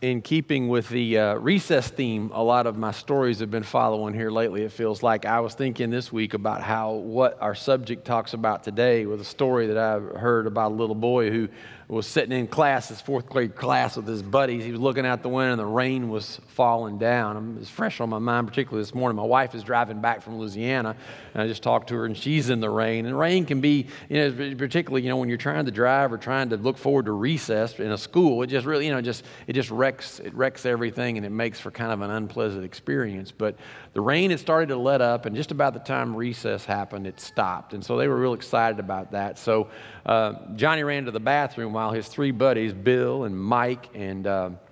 in keeping with the recess theme, a lot of my stories have been following here lately. It feels like I was thinking this week about what our subject talks about today with a story that I heard about a little boy who was sitting in class, his fourth grade class with his buddies. He was looking out the window and the rain was falling down. It's fresh on my mind, particularly this morning. My wife is driving back from Louisiana, and I just talked to her, and she's in the rain. And rain can be, particularly, when you're trying to drive or trying to look forward to recess in a school, it just really, it just wrecks everything, and it makes for kind of an unpleasant experience. But the rain had started to let up, and just about the time recess happened, it stopped. And so they were real excited about that. So Johnny ran to the bathroom while his three buddies, Bill and Mike and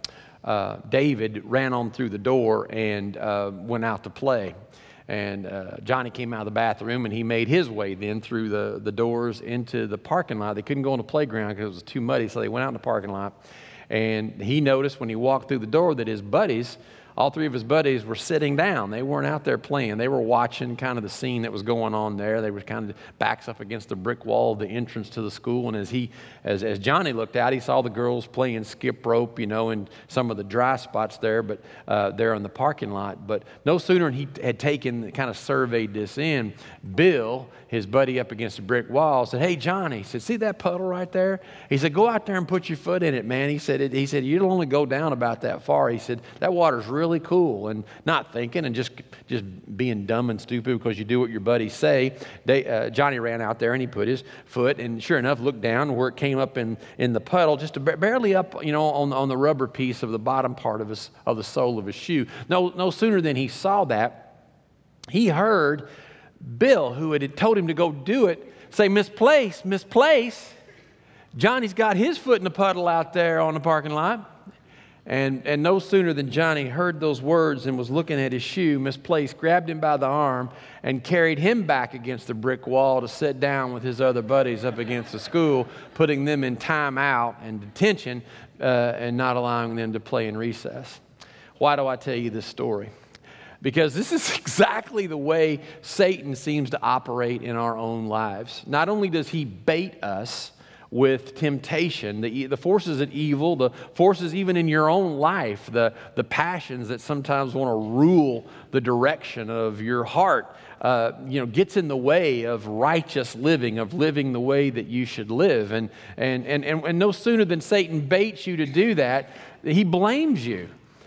David, ran on through the door and went out to play. And Johnny came out of the bathroom, and he made his way then through the doors into the parking lot. They couldn't go on the playground because it was too muddy, so they went out in the parking lot. And he noticed when he walked through the door that his buddies, all three of his buddies, were sitting down. They weren't out there playing. They were watching kind of the scene that was going on there. They were kind of backs up against the brick wall of the entrance to the school. And as Johnny looked out, he saw the girls playing skip rope, in some of the dry spots there, but there in the parking lot. But no sooner than he had kind of surveyed this in, Bill, his buddy up against the brick wall, said, "Hey, Johnny," he said, "see that puddle right there?" He said, "Go out there and put your foot in it, man." He said, "You'll only go down about that far." He said, "That water's really cool." And not thinking and just being dumb and stupid because you do what your buddies say, Johnny ran out there and he put his foot, and sure enough, looked down where it came up in the puddle, just barely up, on the rubber piece of the bottom part of the sole of his shoe. No sooner than he saw that, he heard Bill, who had told him to go do it, say, misplace. Johnny's got his foot in the puddle out there on the parking lot. And no sooner than Johnny heard those words and was looking at his shoe misplaced, grabbed him by the arm and carried him back against the brick wall to sit down with his other buddies up against the school, putting them in timeout and detention and not allowing them to play in recess. Why do I tell you this story? Because this is exactly the way Satan seems to operate in our own lives. Not only does he bait us with temptation, the forces of evil, the forces even in your own life, the passions that sometimes want to rule the direction of your heart, gets in the way of righteous living, of living the way that you should live. And no sooner than Satan baits you to do that, he blames you.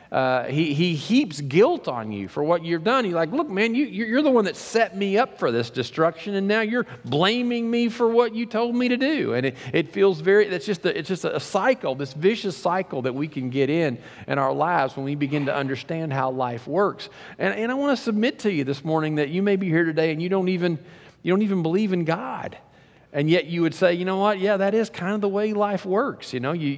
He heaps guilt on you for what you've done. He's like, "Look, man, you're the one that set me up for this destruction, and now you're blaming me for what you told me to do." And it feels it's just a cycle, this vicious cycle that we can get in our lives when we begin to understand how life works. And I want to submit to you this morning that you may be here today and you don't even believe in God. And yet you would say, "You know what? Yeah, that is kind of the way life works."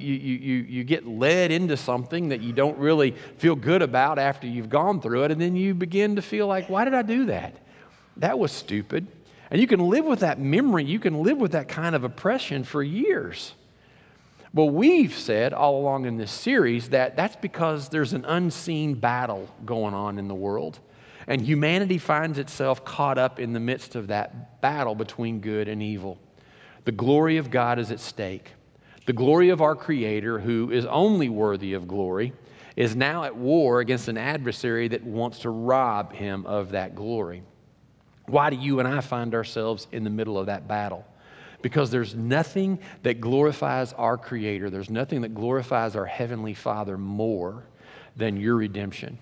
You get led into something that you don't really feel good about after you've gone through it, and then you begin to feel like, "Why did I do that? That was stupid." And you can live with that memory. You can live with that kind of oppression for years. Well, we've said all along in this series that that's because there's an unseen battle going on in the world. And humanity finds itself caught up in the midst of that battle between good and evil. The glory of God is at stake. The glory of our Creator, who is only worthy of glory, is now at war against an adversary that wants to rob him of that glory. Why do you and I find ourselves in the middle of that battle? Because there's nothing that glorifies our Creator, there's nothing that glorifies our Heavenly Father more than your redemption.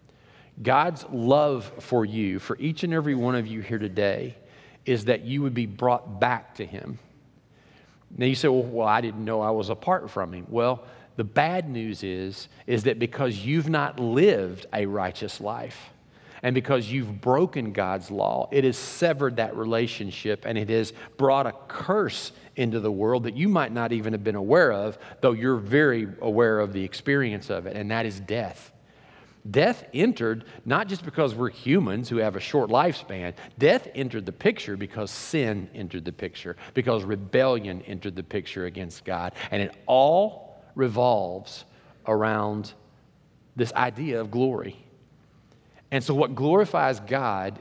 God's love for you, for each and every one of you here today, is that you would be brought back to Him. Now you say, well, I didn't know I was apart from Him. Well, the bad news is that because you've not lived a righteous life, and because you've broken God's law, it has severed that relationship, and it has brought a curse into the world that you might not even have been aware of, though you're very aware of the experience of it, and that is death. Death entered not just because we're humans who have a short lifespan. Death entered the picture because sin entered the picture, because rebellion entered the picture against God. And it all revolves around this idea of glory. And so what glorifies God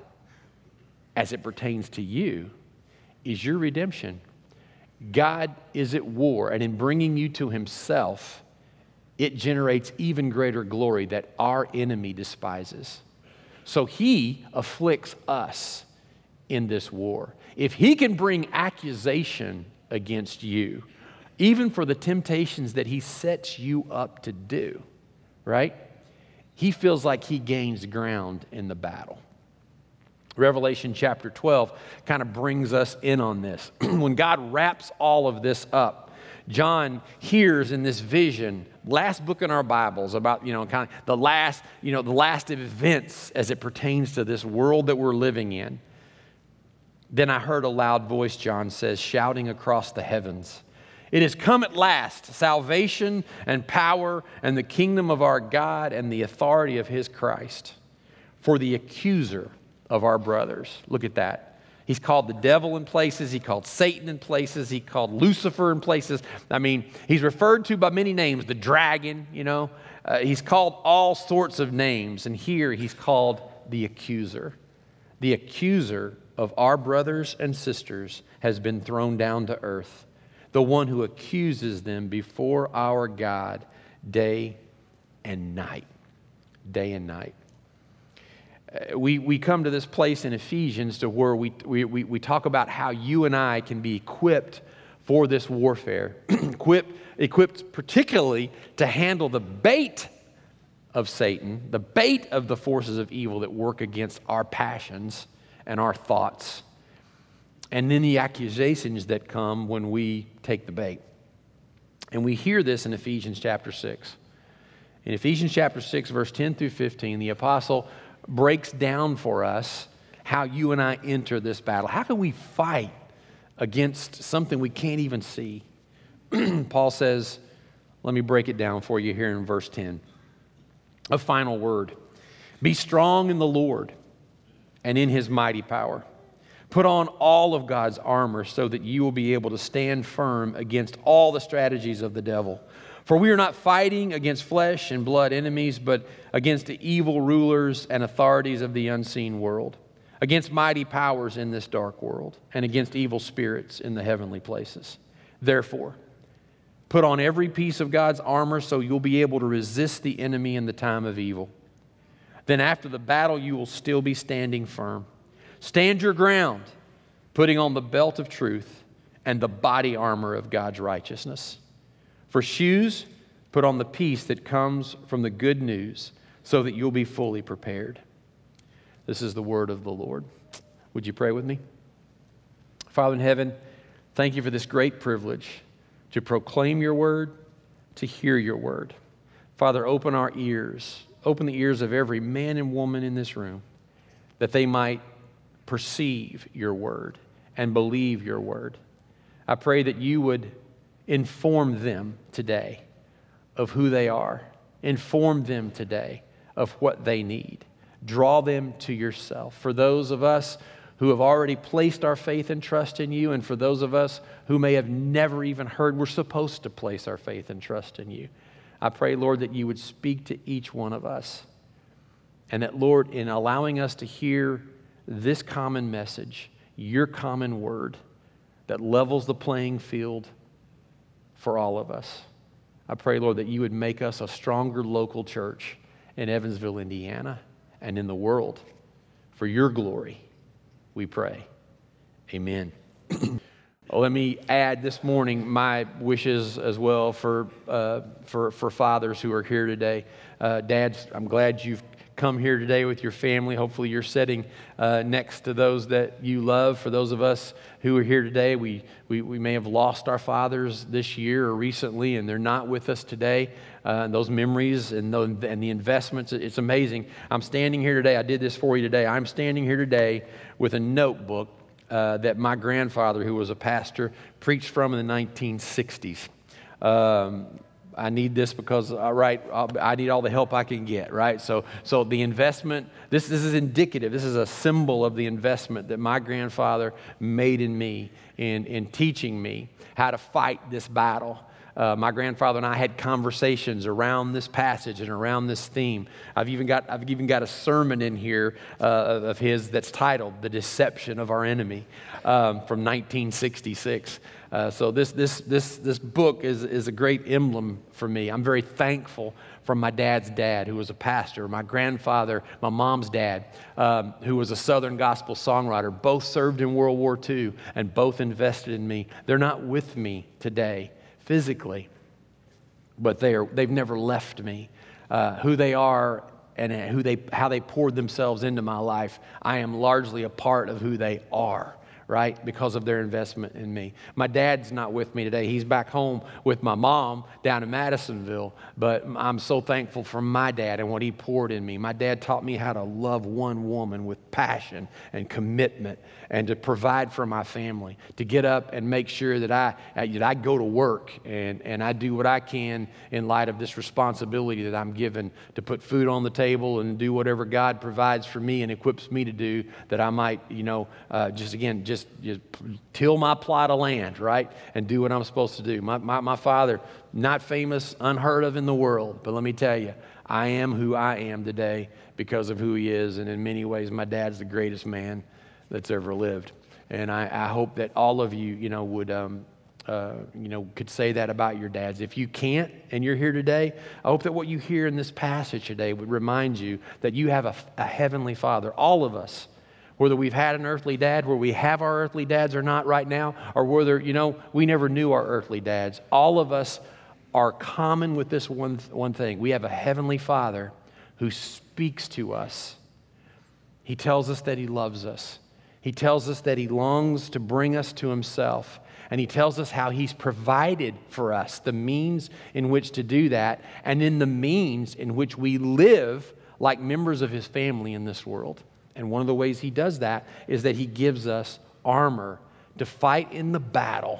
as it pertains to you is your redemption. God is at war, and in bringing you to Himself, it generates even greater glory that our enemy despises. So he afflicts us in this war. If he can bring accusation against you, even for the temptations that he sets you up to do, right? He feels like he gains ground in the battle. Revelation chapter 12 kind of brings us in on this. When God wraps all of this up, John hears in this vision, last book in our Bibles, about, kind of the last events as it pertains to this world that we're living in. Then I heard a loud voice, John says, shouting across the heavens, "It has come at last, salvation and power and the kingdom of our God and the authority of his Christ. For the accuser of our brothers," look at that. He's called the devil in places. He called Satan in places. He called Lucifer in places. I mean, he's referred to by many names. The dragon, he's called all sorts of names. And here he's called the accuser. The accuser of our brothers and sisters has been thrown down to earth. The one who accuses them before our God day and night. Day and night. We come to this place in Ephesians to where we talk about how you and I can be equipped for this warfare, equipped particularly to handle the bait of Satan, the bait of the forces of evil that work against our passions and our thoughts, and then the accusations that come when we take the bait. And we hear this in Ephesians chapter 6. In Ephesians chapter 6, verse 10 through 15, the apostle breaks down for us how you and I enter this battle. How can we fight against something we can't even see? Paul says, let me break it down for you here in verse 10. A final word. Be strong in the Lord and in his mighty power. Put on all of God's armor so that you will be able to stand firm against all the strategies of the devil. For we are not fighting against flesh and blood enemies, but against the evil rulers and authorities of the unseen world, against mighty powers in this dark world, and against evil spirits in the heavenly places. Therefore, put on every piece of God's armor so you'll be able to resist the enemy in the time of evil. Then after the battle, you will still be standing firm. Stand your ground, putting on the belt of truth and the body armor of God's righteousness. For shoes, put on the peace that comes from the good news so that you'll be fully prepared. This is the word of the Lord. Would you pray with me? Father in heaven, thank you for this great privilege to proclaim your word, to hear your word. Father, open our ears, open the ears of every man and woman in this room, that they might perceive your word and believe your word. I pray that you would inform them today of who they are. Inform them today of what they need. Draw them to yourself. For those of us who have already placed our faith and trust in you, and for those of us who may have never even heard we're supposed to place our faith and trust in you, I pray, Lord, that you would speak to each one of us. And that, Lord, in allowing us to hear this common message, your common word, that levels the playing field for all of us. I pray, Lord, that you would make us a stronger local church in Evansville, Indiana, and in the world. For your glory, we pray. Amen. Let me add this morning my wishes as well for fathers who are here today. Dads, I'm glad you've come here today with your family. Hopefully you're sitting next to those that you love. For those of us who are here today, we may have lost our fathers this year or recently, and they're not with us today. Those memories and the investments, it's amazing. I'm standing here today. I did this for you today. I'm standing here today with a notebook that my grandfather, who was a pastor, preached from in the 1960s. I need this because I need all the help I can get, right? So the investment, this is indicative. This is a symbol of the investment that my grandfather made in me in teaching me how to fight this battle. My grandfather and I had conversations around this passage and around this theme. I've even got a sermon in here of his that's titled "The Deception of Our Enemy" from 1966. So this book is a great emblem for me. I'm very thankful from my dad's dad, who was a pastor, my grandfather, my mom's dad, who was a Southern gospel songwriter. Both served in World War II and both invested in me. They're not with me today physically, but they've never left me. Who they are and how they poured themselves into my life, I am largely a part of who they are, right? Because of their investment in me. My dad's not with me today. He's back home with my mom down in Madisonville, but I'm so thankful for my dad and what he poured in me. My dad taught me how to love one woman with passion and commitment and to provide for my family, to get up and make sure that I go to work and I do what I can in light of this responsibility that I'm given to put food on the table and do whatever God provides for me and equips me to do, that I might, just till my plot of land, right? And do what I'm supposed to do. My father, not famous, unheard of in the world, but let me tell you, I am who I am today because of who he is, and in many ways, my dad's the greatest man that's ever lived. And I hope that all of you, would, could say that about your dads. If you can't, and you're here today, I hope that what you hear in this passage today would remind you that you have a heavenly Father. All of us, whether we've had an earthly dad, where we have our earthly dads or not right now, or whether, we never knew our earthly dads, all of us are common with this one thing. We have a heavenly Father who speaks to us. He tells us that he loves us. He tells us that he longs to bring us to himself. And he tells us how he's provided for us the means in which to do that, and in the means in which we live like members of his family in this world. And one of the ways he does that is that he gives us armor to fight in the battle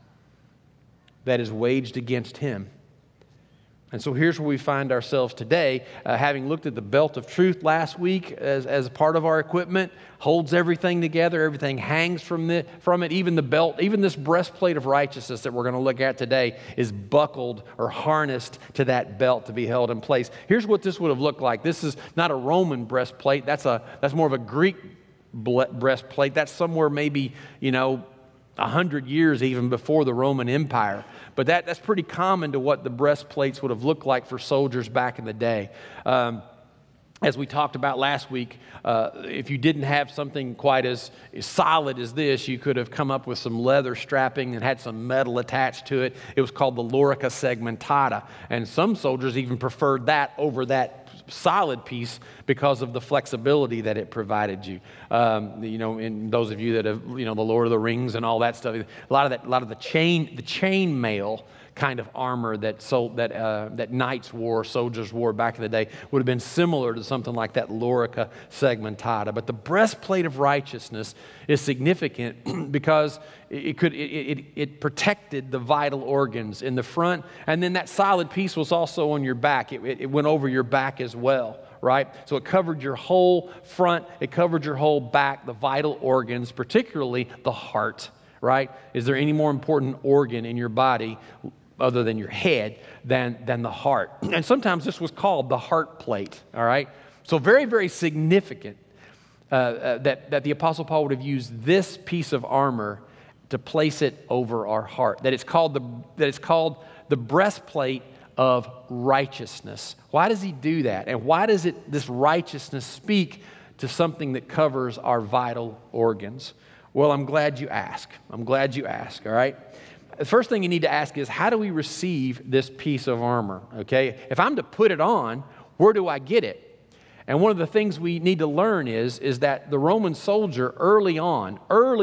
that is waged against him. And so here's where we find ourselves today, having looked at the belt of truth last week as part of our equipment, holds everything together, everything hangs from it, even the belt, even this breastplate of righteousness that we're going to look at today is buckled or harnessed to that belt to be held in place. Here's what this would have looked like. This is not a Roman breastplate, that's more of a Greek breastplate. That's somewhere maybe, 100 years even before the Roman Empire. But that's pretty common to what the breastplates would have looked like for soldiers back in the day. As we talked about last week, if you didn't have something quite as solid as this, you could have come up with some leather strapping and had some metal attached to it. It was called the lorica segmentata. And some soldiers even preferred that over that solid piece because of the flexibility that it provided you. And those of you that have, the Lord of the Rings and all that stuff, a lot of the chain mail kind of armor that knights wore, soldiers wore back in the day, would have been similar to something like that lorica segmentata. But the breastplate of righteousness is significant because it protected the vital organs in the front, and then that solid piece was also on your back. It went over your back as well, right? So it covered your whole front, it covered your whole back, the vital organs, particularly the heart, right? Is there any more important organ in your body other than your head than the heart? And sometimes this was called the heart plate, all right? So very, very significant that the Apostle Paul would have used this piece of armor to place it over our heart. That it's called the breastplate of righteousness. Why does he do that? And why does this righteousness speak to something that covers our vital organs? Well, I'm glad you ask, all right? The first thing you need to ask is, how do we receive this piece of armor, okay? If I'm to put it on, where do I get it? And one of the things we need to learn is that the Roman soldier early on,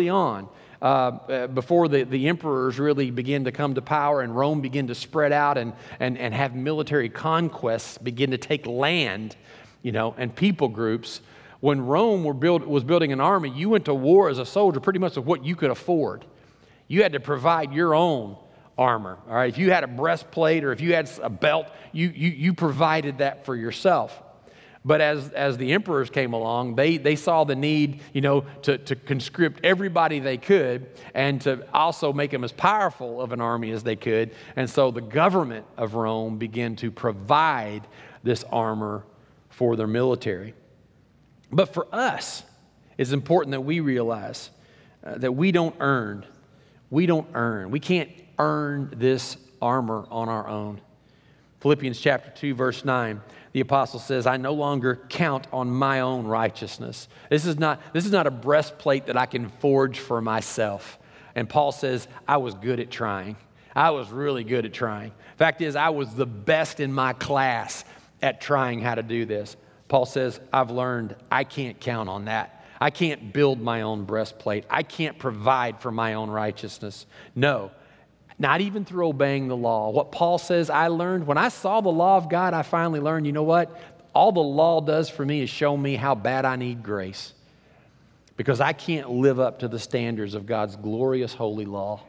before the emperors really began to come to power and Rome began to spread out and have military conquests begin to take land, and people groups, when Rome was building an army, you went to war as a soldier pretty much with what you could afford. You had to provide your own armor, all right? If you had a breastplate or if you had a belt, you provided that for yourself. But as the emperors came along, they saw the need, to conscript everybody they could and to also make them as powerful of an army as they could. And so the government of Rome began to provide this armor for their military. But for us, it's important that we realize that we don't earn. We can't earn this armor on our own. Philippians chapter 2, verse 9, the apostle says, I no longer count on my own righteousness. This is not a breastplate that I can forge for myself. And Paul says, I was good at trying. I was really good at trying. Fact is, I was the best in my class at trying how to do this. Paul says, I've learned I can't count on that. I can't build my own breastplate. I can't provide for my own righteousness. No. Not even through obeying the law. What Paul says I learned, when I saw the law of God, I finally learned, you know what? All the law does for me is show me how bad I need grace. Because I can't live up to the standards of God's glorious holy law.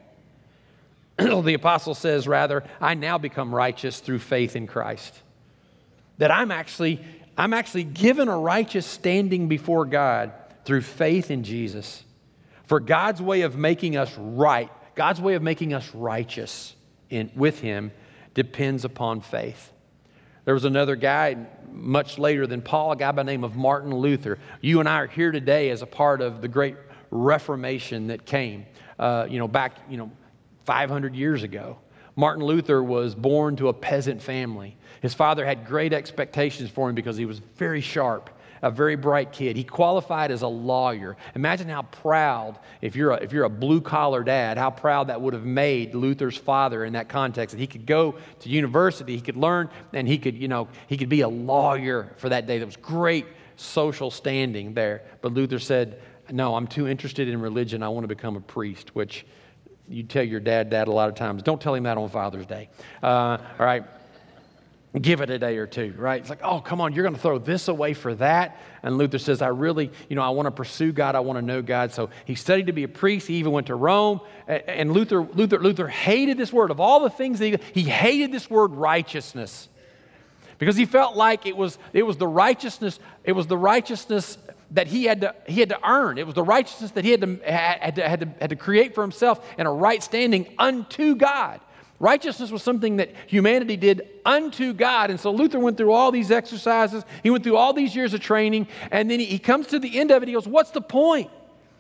The apostle says, rather, I now become righteous through faith in Christ. That I'm actually given a righteous standing before God through faith in Jesus. For God's way of making us right, God's way of making us righteous with Him depends upon faith. There was another guy much later than Paul, a guy by the name of Martin Luther. You and I are here today as a part of the great Reformation that came, back 500 years ago. Martin Luther was born to a peasant family. His father had great expectations for him because he was very sharp, a very bright kid. He qualified as a lawyer. Imagine how proud, if you're a blue-collar dad, how proud that would have made Luther's father in that context. That he could go to university, he could learn, and he could be a lawyer for that day. There was great social standing there. But Luther said, no, I'm too interested in religion. I want to become a priest, which you tell your dad a lot of times. Don't tell him that on Father's Day. All right. Give it a day or two, right? It's like, oh, come on, you're going to throw this away for that? And Luther says, I really, I want to pursue God. I want to know God. So he studied to be a priest. He even went to Rome. And Luther hated this word. Of all the things he hated this word righteousness. Because he felt like it was the righteousness that he had to earn. It was the righteousness that he had to create for himself in a right standing unto God. Righteousness was something that humanity did unto God. And so Luther went through all these exercises. He went through all these years of training. And then he comes to the end of it. He goes, what's the point?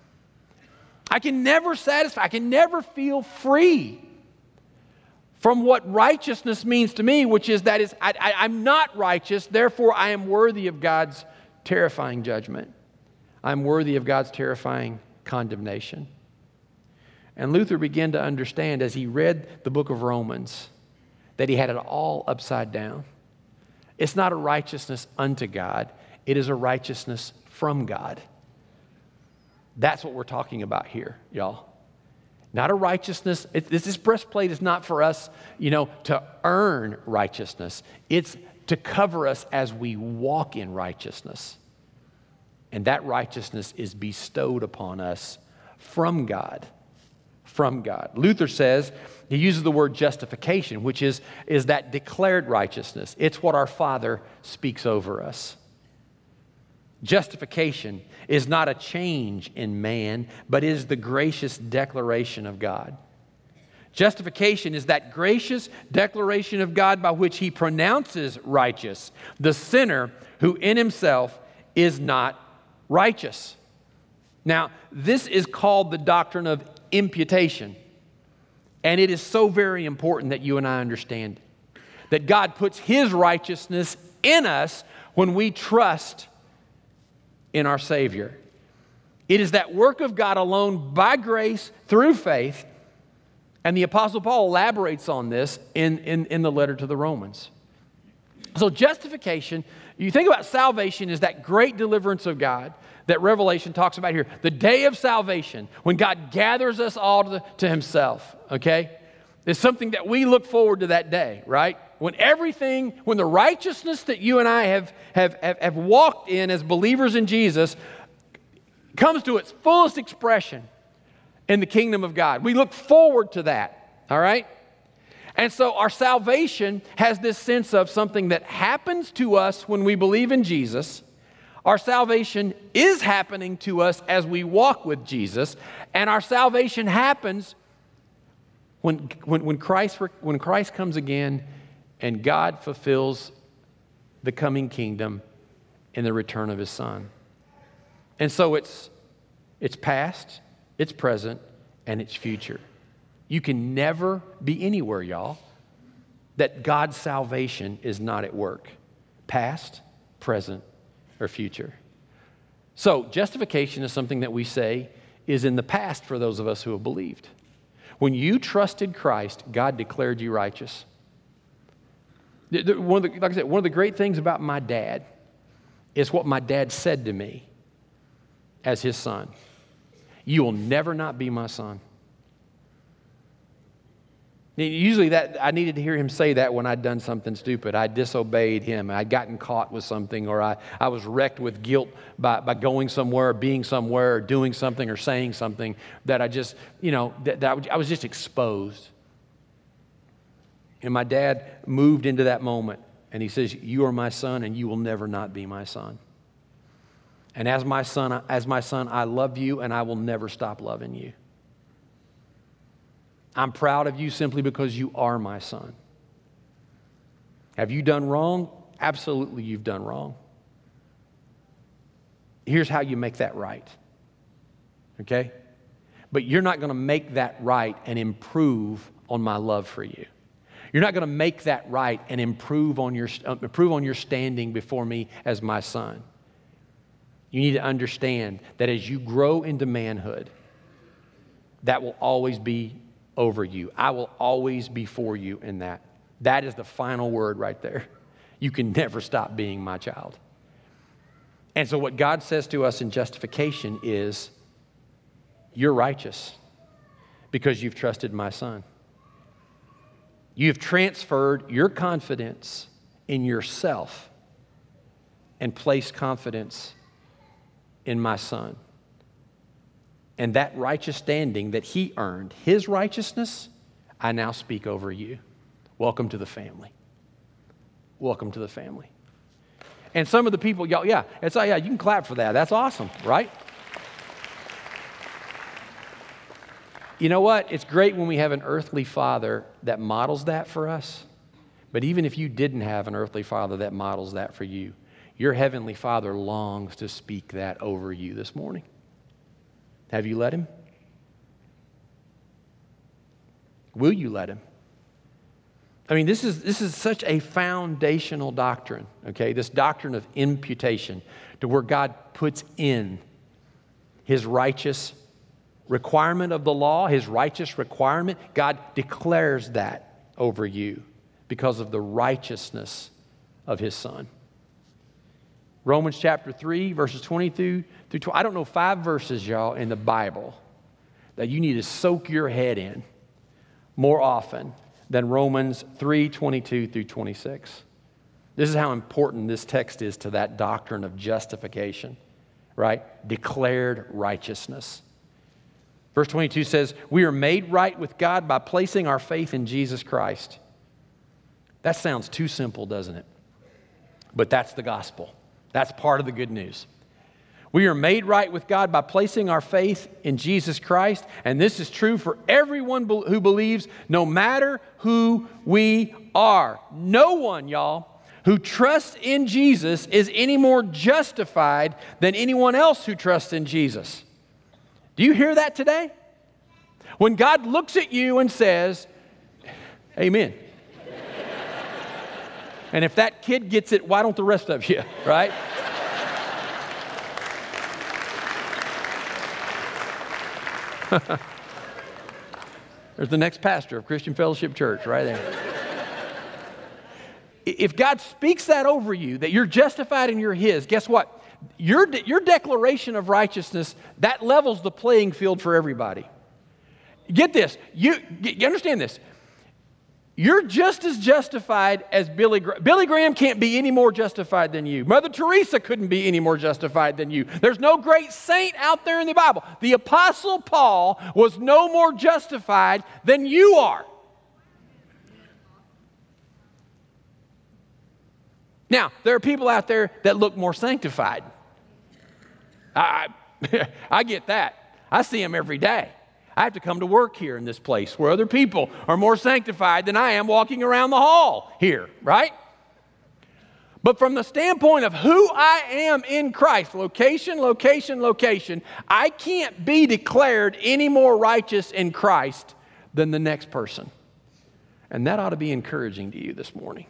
I can never satisfy. I can never feel free from what righteousness means to me, which is I'm not righteous. Therefore, I am worthy of God's terrifying judgment. I'm worthy of God's terrifying condemnation. And Luther began to understand as he read the book of Romans that he had it all upside down. It's not a righteousness unto God. It is a righteousness from God. That's what we're talking about here, y'all. Not a righteousness. This breastplate is not for us, to earn righteousness. It's to cover us as we walk in righteousness. And that righteousness is bestowed upon us from God. From God. Luther says, he uses the word justification, which is that declared righteousness. It's what our Father speaks over us. Justification is not a change in man, but is the gracious declaration of God. Justification is that gracious declaration of God by which He pronounces righteous the sinner who in himself is not righteous. Now, this is called the doctrine of imputation. And it is so very important that you and I understand it. That God puts His righteousness in us when we trust in our Savior. It is that work of God alone by grace through faith. And the Apostle Paul elaborates on this in the letter to the Romans. So justification, you think about salvation as that great deliverance of God that Revelation talks about here. The day of salvation, when God gathers us all to Himself, okay? It's something that we look forward to that day, right? When the righteousness that you and I have walked in as believers in Jesus comes to its fullest expression in the kingdom of God. We look forward to that, all right? And so our salvation has this sense of something that happens to us when we believe in Jesus. Our salvation is happening to us as we walk with Jesus. And our salvation happens when Christ comes again and God fulfills the coming kingdom in the return of His Son. And so it's past, it's present, and it's future. You can never be anywhere, y'all, that God's salvation is not at work. Past, present, or future. So justification is something that we say is in the past for those of us who have believed. When you trusted Christ, God declared you righteous. Like I said, one of the great things about my dad is what my dad said to me as his son. You will never not be my son. Usually I needed to hear him say that when I'd done something stupid. I disobeyed him. I'd gotten caught with something, or I was wrecked with guilt by going somewhere, or being somewhere, or doing something, or saying something that I just, I was just exposed. And my dad moved into that moment, and he says, you are my son, and you will never not be my son. And as my son, I love you, and I will never stop loving you. I'm proud of you simply because you are my son. Have you done wrong? Absolutely, you've done wrong. Here's how you make that right. Okay? But you're not going to make that right and improve on my love for you. You're not going to make that right and improve on your standing before me as my son. You need to understand that as you grow into manhood, that will always be over you. I will always be for you in that. That is the final word right there. You can never stop being my child. And so what God says to us in justification is, you're righteous because you've trusted my son. You've transferred your confidence in yourself and placed confidence in my son. And that righteous standing that he earned, his righteousness, I now speak over you. Welcome to the family. Welcome to the family. And some of the people, y'all, you can clap for that. That's awesome, right? You know what? It's great when we have an earthly father that models that for us. But even if you didn't have an earthly father that models that for you, your heavenly Father longs to speak that over you this morning. Have you let him? Will you let him? I mean, this is such a foundational doctrine, okay? This doctrine of imputation, to where God puts in his righteous requirement of the law, his righteous requirement. God declares that over you because of the righteousness of his Son. Romans chapter 3, verses 22 through 20. I don't know 5 verses, y'all, in the Bible that you need to soak your head in more often than Romans 3, 22 through 26. This is how important this text is to that doctrine of justification, right? Declared righteousness. Verse 22 says, we are made right with God by placing our faith in Jesus Christ. That sounds too simple, doesn't it? But that's the gospel. That's part of the good news. We are made right with God by placing our faith in Jesus Christ, and this is true for everyone who believes, no matter who we are. No one, y'all, who trusts in Jesus is any more justified than anyone else who trusts in Jesus. Do you hear that today? When God looks at you and says, amen. And if that kid gets it, why don't the rest of you, right? There's the next pastor of Christian Fellowship Church right there. If God speaks that over you, that you're justified and you're his, guess what? Your declaration of righteousness, that levels the playing field for everybody. Get this. You understand this. You're just as justified as Billy Graham. Billy Graham can't be any more justified than you. Mother Teresa couldn't be any more justified than you. There's no great saint out there in the Bible. The Apostle Paul was no more justified than you are. Now, there are people out there that look more sanctified. I get that. I see them every day. I have to come to work here in this place where other people are more sanctified than I am walking around the hall here, right? But from the standpoint of who I am in Christ, location, I can't be declared any more righteous in Christ than the next person. And that ought to be encouraging to you this morning.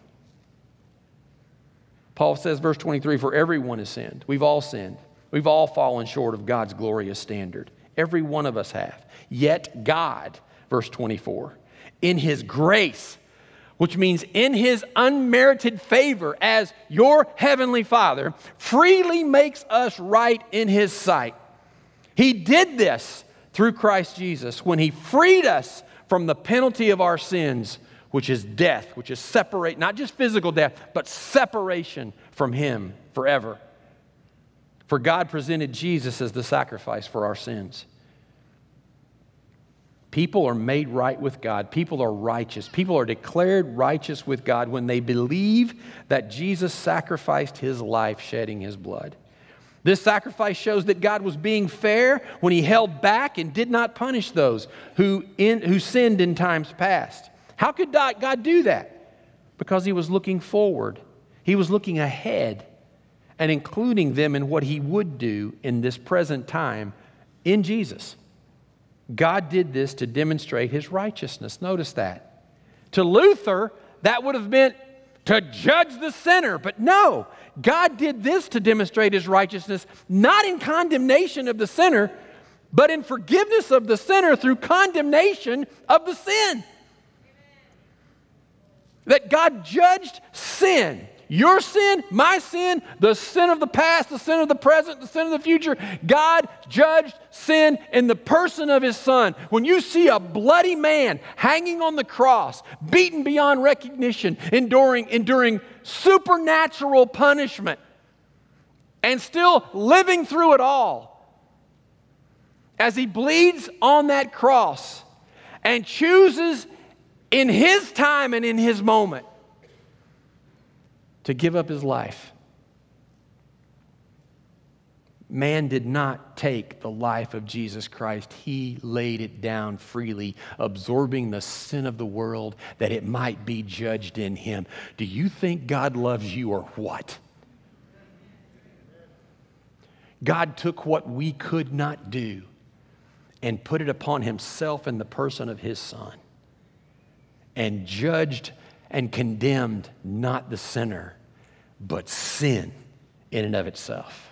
Paul says, verse 23, for everyone has sinned. We've all sinned. We've all fallen short of God's glorious standard. Every one of us have. Yet God, verse 24, in His grace, which means in His unmerited favor as your heavenly Father, freely makes us right in His sight. He did this through Christ Jesus when He freed us from the penalty of our sins, which is death, which is separate, not just physical death, but separation from Him forever. For God presented Jesus as the sacrifice for our sins. People are made right with God. People are righteous. People are declared righteous with God when they believe that Jesus sacrificed His life, shedding His blood. This sacrifice shows that God was being fair when He held back and did not punish those who sinned in times past. How could God do that? Because He was looking forward. He was looking ahead and including them in what He would do in this present time in Jesus. God did this to demonstrate His righteousness. Notice that. To Luther, that would have meant to judge the sinner. But no, God did this to demonstrate His righteousness, not in condemnation of the sinner, but in forgiveness of the sinner through condemnation of the sin. That God judged sin. Your sin, my sin, the sin of the past, the sin of the present, the sin of the future. God judged sin in the person of His Son. When you see a bloody man hanging on the cross, beaten beyond recognition, enduring supernatural punishment, and still living through it all, as He bleeds on that cross and chooses in His time and in His moment to give up His life. Man did not take the life of Jesus Christ. He laid it down freely, absorbing the sin of the world that it might be judged in Him. Do you think God loves you or what? God took what we could not do and put it upon Himself in the person of His Son, and judged and condemned not the sinner, but sin in and of itself.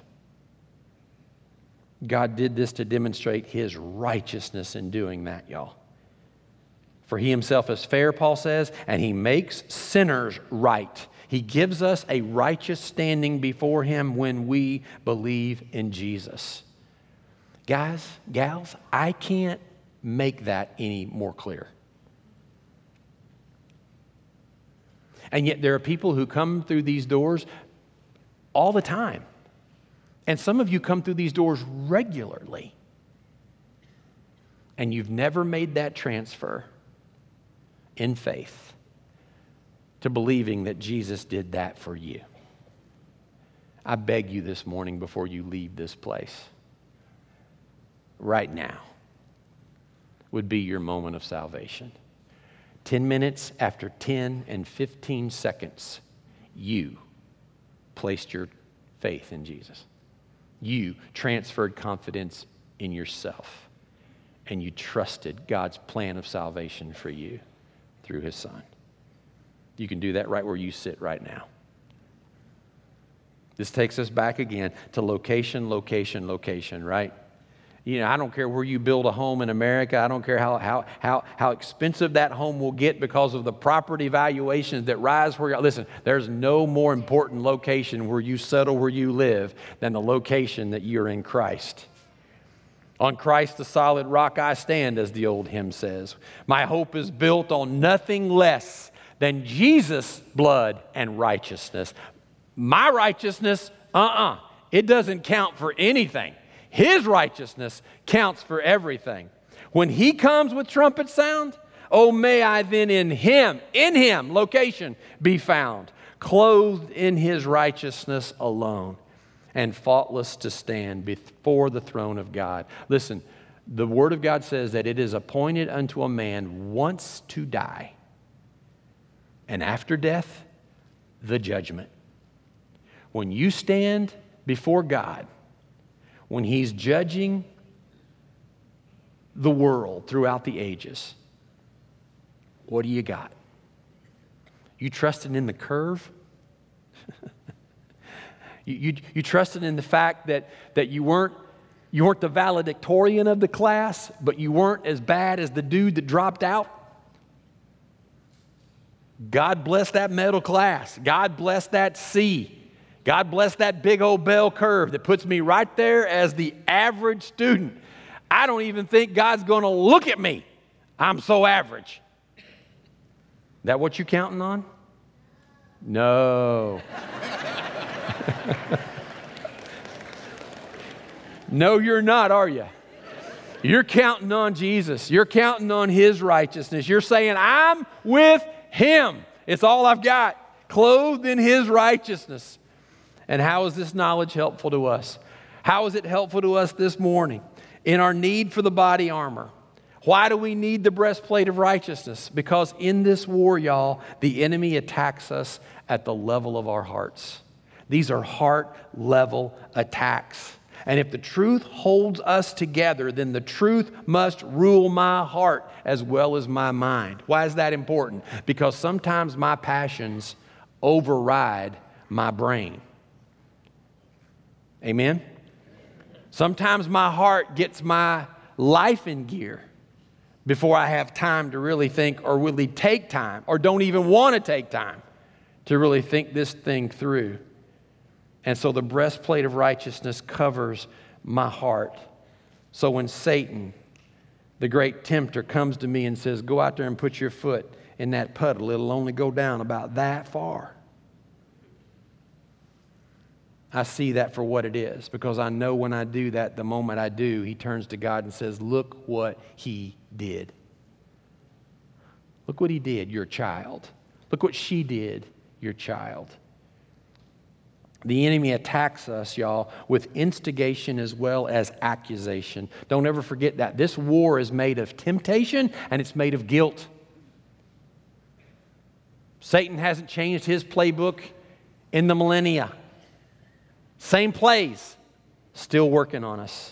God did this to demonstrate His righteousness in doing that, y'all. For He Himself is fair, Paul says, and He makes sinners right. He gives us a righteous standing before Him when we believe in Jesus. Guys, gals, I can't make that any more clear. And yet there are people who come through these doors all the time. And some of you come through these doors regularly. And you've never made that transfer in faith to believing that Jesus did that for you. I beg you this morning before you leave this place, right now would be your moment of salvation. 10 minutes after 10 and 15 seconds, you placed your faith in Jesus. You transferred confidence in yourself, and you trusted God's plan of salvation for you through His Son. You can do that right where you sit right now. This takes us back again to location, right? You know, I don't care where you build a home in America. I don't care how expensive that home will get because of the property valuations that rise where you listen, there's no more important location where you settle, where you live, than the location that you're in Christ. On Christ, the solid rock I stand, as the old hymn says. My hope is built on nothing less than Jesus' blood and righteousness. My righteousness, it doesn't count for anything. His righteousness counts for everything. When He comes with trumpet sound, oh, may I then in Him, location, be found. clothed in his righteousness alone, and faultless to stand before the throne of God. Listen, the Word of God says that it is appointed unto a man once to die, and after death, the judgment. When you stand before God, when He's judging the world throughout the ages, what do you got? You trusting in the curve? You trusted in the fact that you weren't the valedictorian of the class, but you weren't as bad as the dude that dropped out? God bless that middle class. God bless that C. God bless that big old bell curve that puts me right there as the average student. I don't even think God's going to look at me. I'm so average. That what you counting on? No. No, you're not, are you? You're counting on Jesus. You're counting on His righteousness. You're saying, I'm with Him. It's all I've got, clothed in His righteousness. And how is this knowledge helpful to us? How is it helpful to us this morning in our need for the body armor? Why do we need the breastplate of righteousness? Because in this war, y'all, the enemy attacks us at the level of our hearts. These are heart-level attacks. And if the truth holds us together, then the truth must rule my heart as well as my mind. Why is that important? Because sometimes my passions override my brain. Amen? Sometimes my heart gets my life in gear before I have time to really think or really take time or don't even want to take time to really think this thing through. And so the breastplate of righteousness covers my heart. So when Satan, the great tempter, comes to me and says, go out there and put your foot in that puddle, it'll only go down about that far. I see that for what it is, because I know when I do that, the moment I do, he turns to God and says, look what he did. Look what he did, your child. Look what she did, your child. The enemy attacks us, y'all, with instigation as well as accusation. Don't ever forget that. This war is made of temptation and it's made of guilt. Satan hasn't changed his playbook in the millennia. Same plays, still working on us.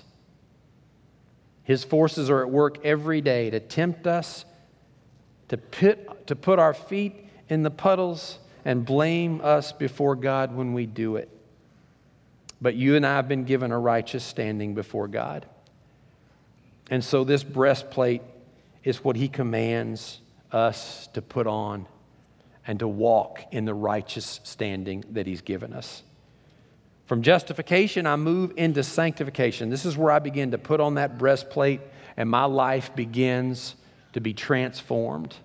His forces are at work every day to tempt us, to put our feet in the puddles and blame us before God when we do it. But you and I have been given a righteous standing before God. And so this breastplate is what he commands us to put on and to walk in the righteous standing that he's given us. From justification, I move into sanctification. This is where I begin to put on that breastplate and my life begins to be transformed.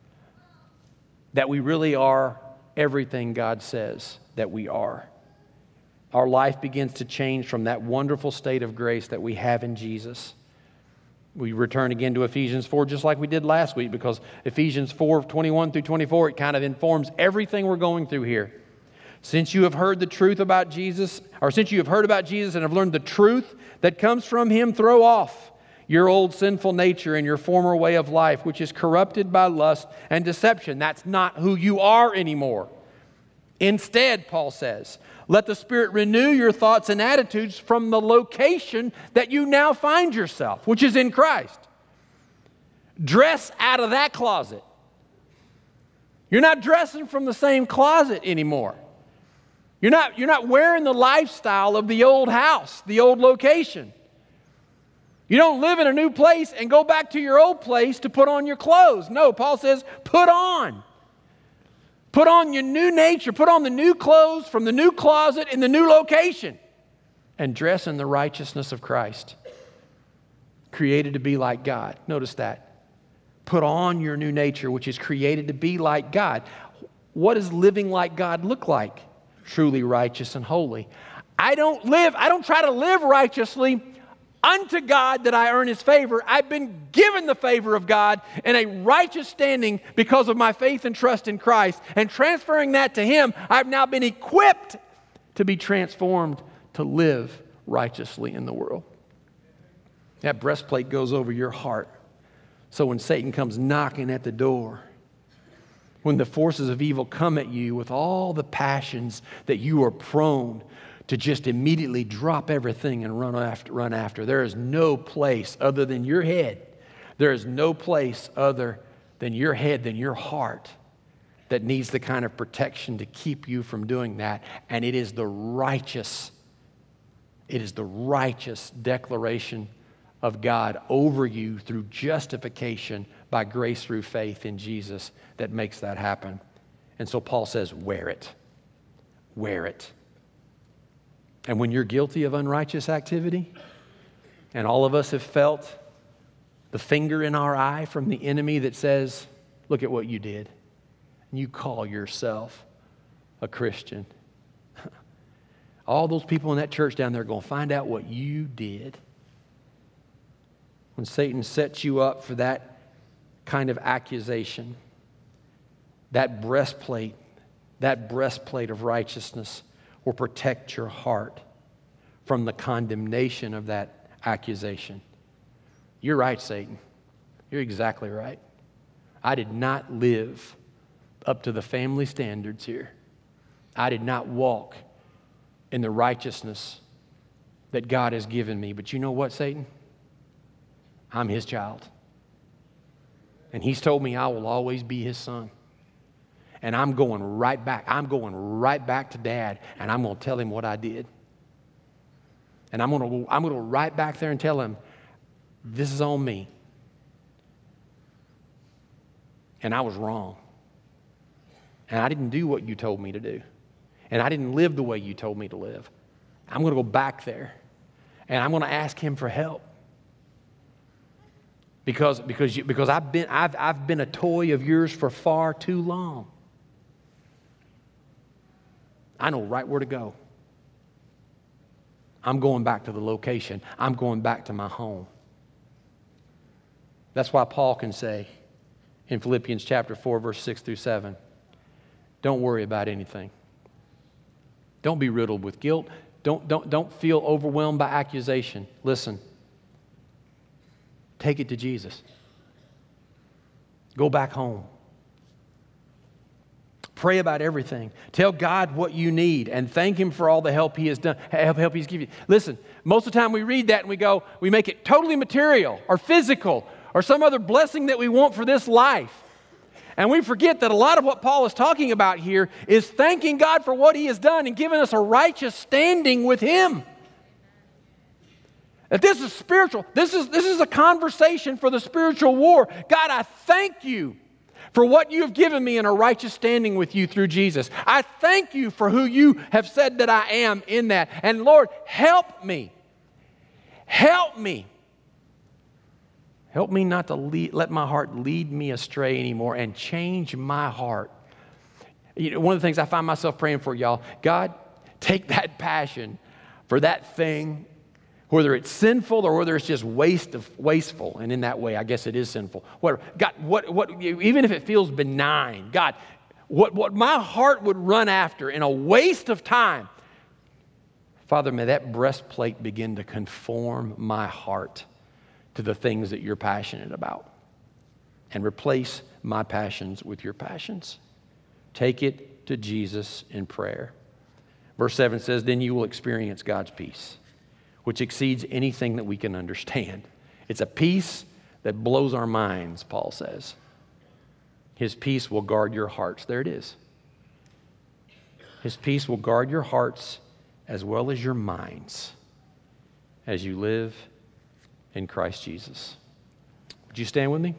That we really are everything God says that we are. Our life begins to change from that wonderful state of grace that we have in Jesus. We return again to Ephesians 4 just like we did last week, because Ephesians 4, 21 through 24, it kind of informs everything we're going through here. Since you have heard the truth about Jesus, or since you have heard about Jesus and have learned the truth that comes from him, throw off your old sinful nature and your former way of life, which is corrupted by lust and deception. That's not who you are anymore. Instead, Paul says, let the Spirit renew your thoughts and attitudes from the location that you now find yourself, which is in Christ. Dress out of that closet. You're not dressing from the same closet anymore. You're not wearing the lifestyle of the old house, the old location. You don't live in a new place and go back to your old place to put on your clothes. No, Paul says, put on. Put on your new nature. Put on the new clothes from the new closet in the new location. And dress in the righteousness of Christ. Created to be like God. Notice that. Put on your new nature, which is created to be like God. What does living like God look like? Truly righteous and holy. I don't try to live righteously unto God that I earn His favor. I've been given the favor of God and a righteous standing because of my faith and trust in Christ. And transferring that to Him, I've now been equipped to be transformed to live righteously in the world. That breastplate goes over your heart. So when Satan comes knocking at the door, when the forces of evil come at you with all the passions that you are prone to just immediately drop everything and run after. There is no place other than your head. There is no place other than your head, than your heart, that needs the kind of protection to keep you from doing that. And it is the righteous declaration of God over you through justification by grace through faith in Jesus that makes that happen. And so Paul says, wear it. Wear it. And when you're guilty of unrighteous activity, and all of us have felt the finger in our eye from the enemy that says, look at what you did, and you call yourself a Christian. All those people in that church down there are going to find out what you did. When Satan sets you up for that kind of accusation, that breastplate of righteousness will protect your heart from the condemnation of that accusation. You're right, Satan. You're exactly right. I did not live up to the family standards here. I did not walk in the righteousness that God has given me. But you know what, Satan? I'm His child. And He's told me I will always be His son. And I'm going right back. I'm going right back to Dad, and I'm going to tell him what I did. And I'm going to go right back there and tell him, this is on me. And I was wrong. And I didn't do what you told me to do. And I didn't live the way you told me to live. I'm going to go back there, and I'm going to ask Him for help. Because I've been a toy of yours for far too long. I know right where to go. I'm going back to the location. I'm going back to my home. That's why Paul can say in Philippians chapter 4, verse 6 through 7, don't worry about anything. Don't be riddled with guilt. Don't feel overwhelmed by accusation. Listen. Take it to Jesus. Go back home. Pray about everything. Tell God what you need and thank Him for all the help He has done, help He's given you. Listen, most of the time we read that and we make it totally material or physical or some other blessing that we want for this life. And we forget that a lot of what Paul is talking about here is thanking God for what He has done and giving us a righteous standing with Him. That this is spiritual. This is a conversation for the spiritual war. God, I thank you for what you have given me in a righteous standing with you through Jesus. I thank you for who you have said that I am in that. And Lord, help me. Help me. Help me not to let my heart lead me astray anymore and change my heart. You know, one of the things I find myself praying for, y'all, God, take that passion for that thing, whether it's sinful or whether it's just wasteful, and in that way, I guess it is sinful. Whatever. God, even if it feels benign, God, what my heart would run after in a waste of time, Father, may that breastplate begin to conform my heart to the things that you're passionate about, and replace my passions with your passions. Take it to Jesus in prayer. Verse 7 says, then you will experience God's peace, which exceeds anything that we can understand. It's a peace that blows our minds, Paul says. His peace will guard your hearts. There it is. His peace will guard your hearts as well as your minds as you live in Christ Jesus. Would you stand with me?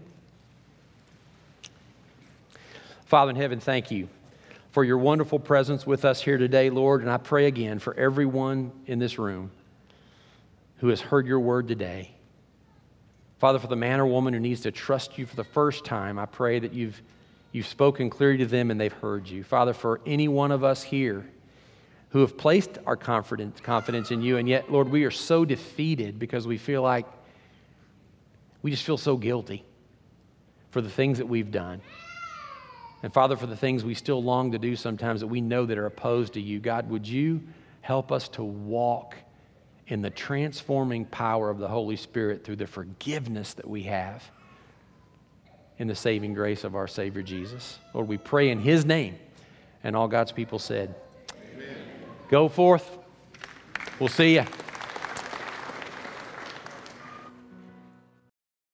Father in heaven, thank you for your wonderful presence with us here today, Lord. And I pray again for everyone in this room who has heard your word today. Father, for the man or woman who needs to trust you for the first time, I pray that you've spoken clearly to them and they've heard you. Father, for any one of us here who have placed our confidence in you, and yet, Lord, we are so defeated because we feel like we just feel so guilty for the things that we've done. And Father, for the things we still long to do sometimes that we know that are opposed to you, God, would you help us to walk in the transforming power of the Holy Spirit through the forgiveness that we have in the saving grace of our Savior Jesus. Lord, we pray in His name. And all God's people said, Amen. Go forth. We'll see you.